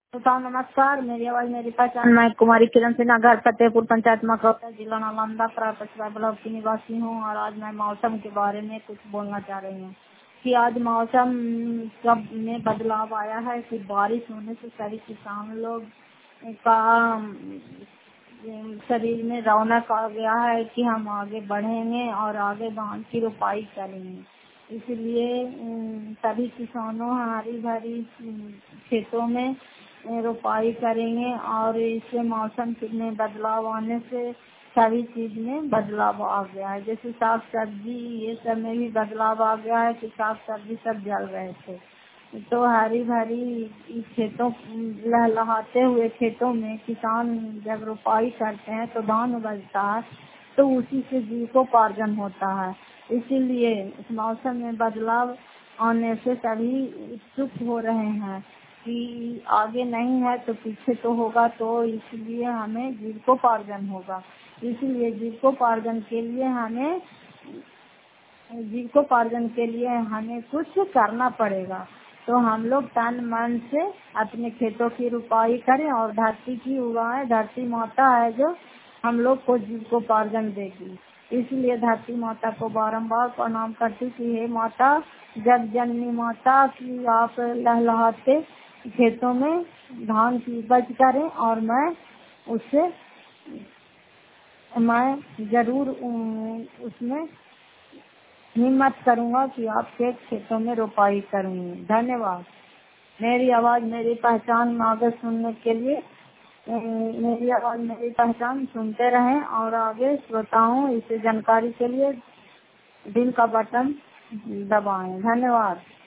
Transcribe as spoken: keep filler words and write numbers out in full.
तो नमस्कार। मेरी आवाज मेरी पहचान। मैं कुमारी किरण सिन्हा, घर फतेहपुर, पंचायत मकौता, जिला नालंदा, प्रापसरा ब्लॉक की निवासी हूँ। और आज मैं मौसम के बारे में कुछ बोलना चाह रही हूँ कि आज मौसम कब में बदलाव आया है कि बारिश होने से सभी किसान लोग का शरीर में रौनक आ गया है कि हम आगे बढ़ेंगे और आगे धान की रोपाई करेंगे। इसलिए सभी किसानों हरी भरी खेतों में रोपाई करेंगे और इससे मौसम में बदलाव आने से सभी चीज में बदलाव आ गया है। जैसे साग सब्जी ये सब में भी बदलाव आ गया है कि साग सब्जी सब जल रहे थे, तो हरी भरी खेतों लहलहाते हुए खेतों में किसान जब रोपाई करते हैं तो धान उगलता है, तो उसी से जीविकोपार्जन होता है। इसीलिए इस मौसम में बदलाव आने से सभी उत्सुक हो रहे हैं कि आगे नहीं है तो पीछे तो होगा, तो इसलिए हमें जीविकोपार्जन होगा। इसलिए जीविकोपार्जन के लिए हमें जीविकोपार्जन के लिए हमें कुछ करना पड़ेगा। तो हम लोग तन मन से अपने खेतों की रुपाई करें और धरती की उगाएं। धरती माता है जो हम लोग को जीविकोपार्जन देगी। इसलिए धरती माता को बारंबार प्रणाम करती कि हे माता, जग जननी माता, की आप लहलहाते खेतों में धान की उपज करें और मैं उससे मैं जरूर उसमें हिम्मत करूंगा कि आपके खेतों में रोपाई करूंगी। धन्यवाद। मेरी आवाज मेरी पहचान आगे सुनने के लिए मेरी आवाज मेरी पहचान सुनते रहें और आगे श्रोताओं इसे जानकारी के लिए दिल का बटन दबाएं। धन्यवाद।